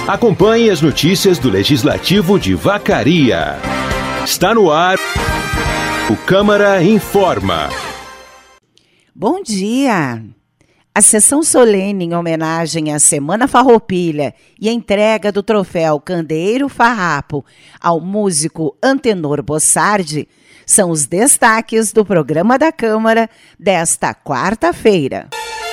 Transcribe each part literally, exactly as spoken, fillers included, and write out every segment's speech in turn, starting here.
Acompanhe as notícias do Legislativo de Vacaria. Está no ar o Câmara Informa. Bom dia! A sessão solene em homenagem à Semana Farroupilha e a entrega do troféu Candeeiro Farrapo ao músico Antenor Bossardi são os destaques do programa da Câmara desta quarta-feira.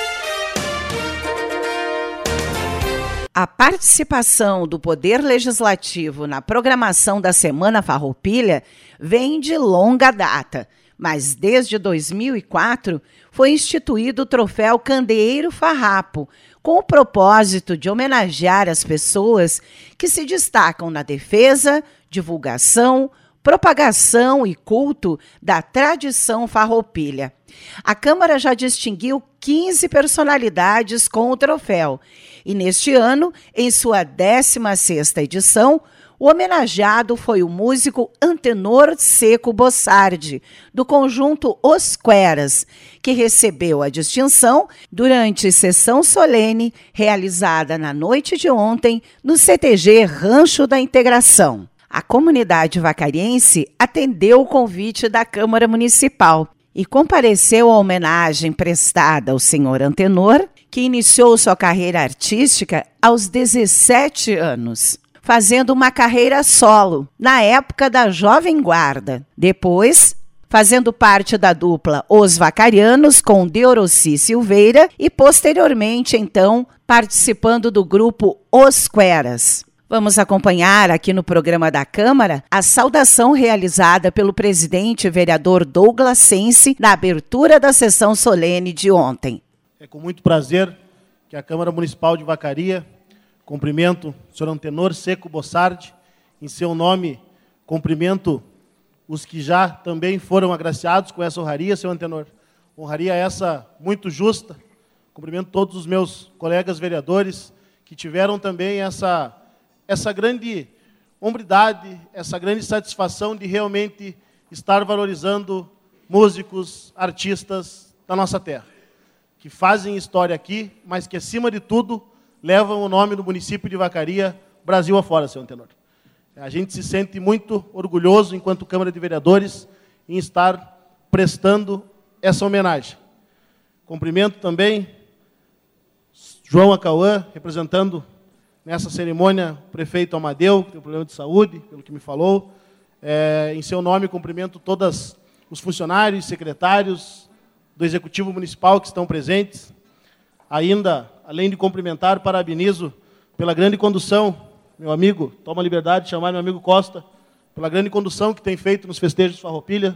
A participação do Poder Legislativo na programação da Semana Farroupilha vem de longa data, mas desde dois mil e quatro foi instituído o troféu Candeeiro Farrapo, com o propósito de homenagear as pessoas que se destacam na defesa, divulgação, propagação e culto da tradição farroupilha. A Câmara já distinguiu quinze personalidades com o troféu e neste ano, em sua décima sexta edição, o homenageado foi o músico Antenor Seco Bossardi, do conjunto Os Queras, que recebeu a distinção durante sessão solene realizada na noite de ontem no C T G Rancho da Integração. A comunidade vacariense atendeu o convite da Câmara Municipal e compareceu à homenagem prestada ao senhor Antenor, que iniciou sua carreira artística aos dezessete anos, fazendo uma carreira solo, na época da Jovem Guarda. Depois, fazendo parte da dupla Os Vacarianos com Deoroci Silveira e, posteriormente, então, participando do grupo Os Queras. Vamos acompanhar aqui no programa da Câmara a saudação realizada pelo presidente vereador Douglas Sense na abertura da sessão solene de ontem. É com muito prazer que a Câmara Municipal de Vacaria cumprimento o senhor Antenor Seco Bossardi. Em seu nome, cumprimento os que já também foram agraciados com essa honraria, senhor Antenor. Honraria essa muito justa. Cumprimento todos os meus colegas vereadores que tiveram também essa, essa grande hombridade, essa grande satisfação de realmente estar valorizando músicos, artistas da nossa terra, que fazem história aqui, mas que, acima de tudo, levam o nome do município de Vacaria, Brasil afora, senhor Antenor. A gente se sente muito orgulhoso, enquanto Câmara de Vereadores, em estar prestando essa homenagem. Cumprimento também João Acauã, representando nessa cerimônia o prefeito Amadeu, que tem um problema de saúde, pelo que me falou. É, em seu nome, cumprimento todos os funcionários, secretários do Executivo Municipal que estão presentes. Ainda, além de cumprimentar, parabenizo pela grande condução, meu amigo, toma a liberdade de chamar meu amigo Costa, pela grande condução que tem feito nos festejos Farroupilha,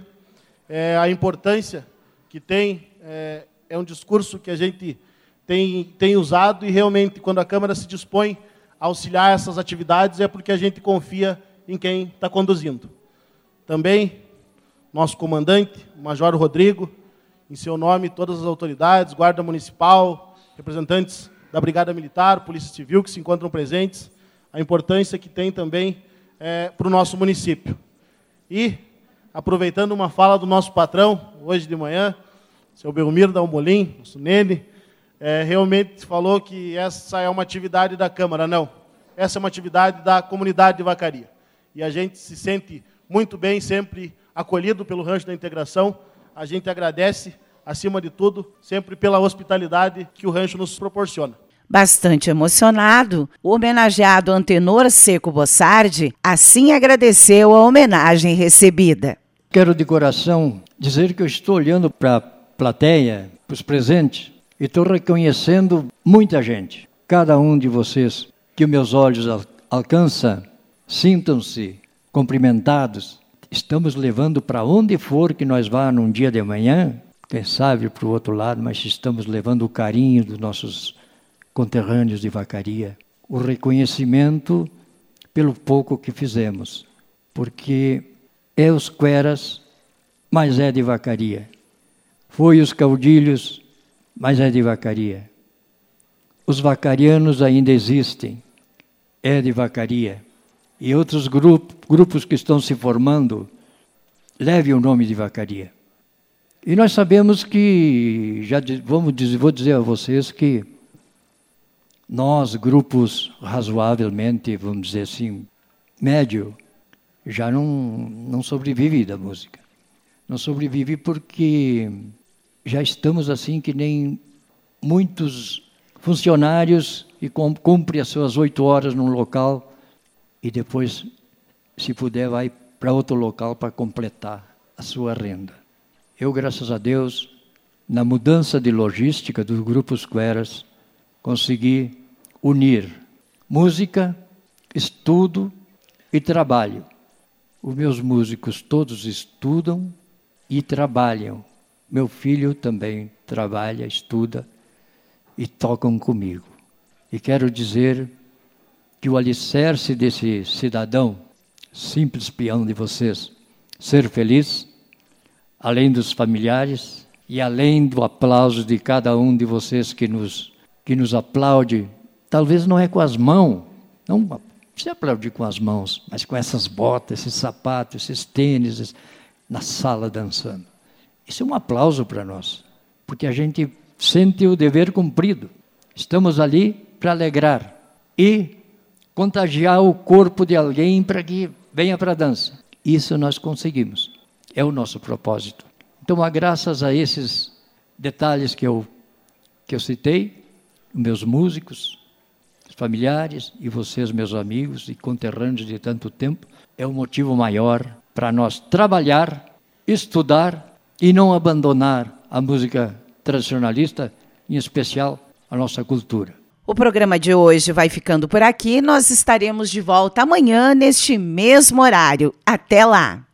é, a importância que tem, é, é um discurso que a gente tem, tem usado e realmente, quando a Câmara se dispõe a auxiliar essas atividades, é porque a gente confia em quem está conduzindo. Também, nosso comandante, o Major Rodrigo, em seu nome, todas as autoridades, Guarda Municipal, representantes da Brigada Militar, Polícia Civil, que se encontram presentes, a importância que tem também é, para o nosso município. E, aproveitando uma fala do nosso patrão, hoje de manhã, o seu Belmiro da Almolim, nosso Nene, é, realmente falou que essa é uma atividade da Câmara. Não, essa é uma atividade da comunidade de Vacaria. E a gente se sente muito bem, sempre acolhido pelo Rancho da Integração. A gente agradece, acima de tudo, sempre pela hospitalidade que o rancho nos proporciona. Bastante emocionado, o homenageado Antenor Seco Bossardi assim agradeceu a homenagem recebida. Quero de coração dizer que eu estou olhando para a plateia, para os presentes, e estou reconhecendo muita gente. Cada um de vocês que os meus olhos al- alcançam, sintam-se cumprimentados. Estamos levando para onde for que nós vá num dia de manhã, quem sabe para o outro lado, mas estamos levando o carinho dos nossos conterrâneos de Vacaria, o reconhecimento pelo pouco que fizemos, porque é os Queras, mas é de Vacaria. Foi os Caudilhos, mas é de Vacaria. Os vacarianos ainda existem, é de Vacaria. E outros grupo, grupos que estão se formando, levem o nome de Vacaria. E nós sabemos que, já vamos dizer, vou dizer a vocês que Nós, grupos razoavelmente, vamos dizer assim, médio, já não, não sobrevive da música. Não sobrevive porque já estamos assim que nem muitos funcionários que cumprem as suas oito horas num local e depois, se puder, vai para outro local para completar a sua renda. Eu, graças a Deus, na mudança de logística dos grupos Queras, consegui unir música, estudo e trabalho. Os meus músicos todos estudam e trabalham. Meu filho também trabalha, estuda e tocam comigo. E quero dizer que o alicerce desse cidadão, simples peão de vocês, ser feliz, além dos familiares e além do aplauso de cada um de vocês que nos, que nos aplaude, talvez não é com as mãos, não precisa aplaudir com as mãos, mas com essas botas, esses sapatos, esses tênis, na sala dançando. Isso é um aplauso para nós, porque a gente sente o dever cumprido. Estamos ali para alegrar e contagiar o corpo de alguém para que venha para a dança. Isso nós conseguimos. É o nosso propósito. Então, graças a esses detalhes que eu, que eu citei, meus músicos, familiares e vocês, meus amigos e conterrâneos de tanto tempo, é um motivo maior para nós trabalhar, estudar e não abandonar a música tradicionalista, em especial a nossa cultura. O programa de hoje vai ficando por aqui. Nós estaremos de volta amanhã neste mesmo horário. Até lá!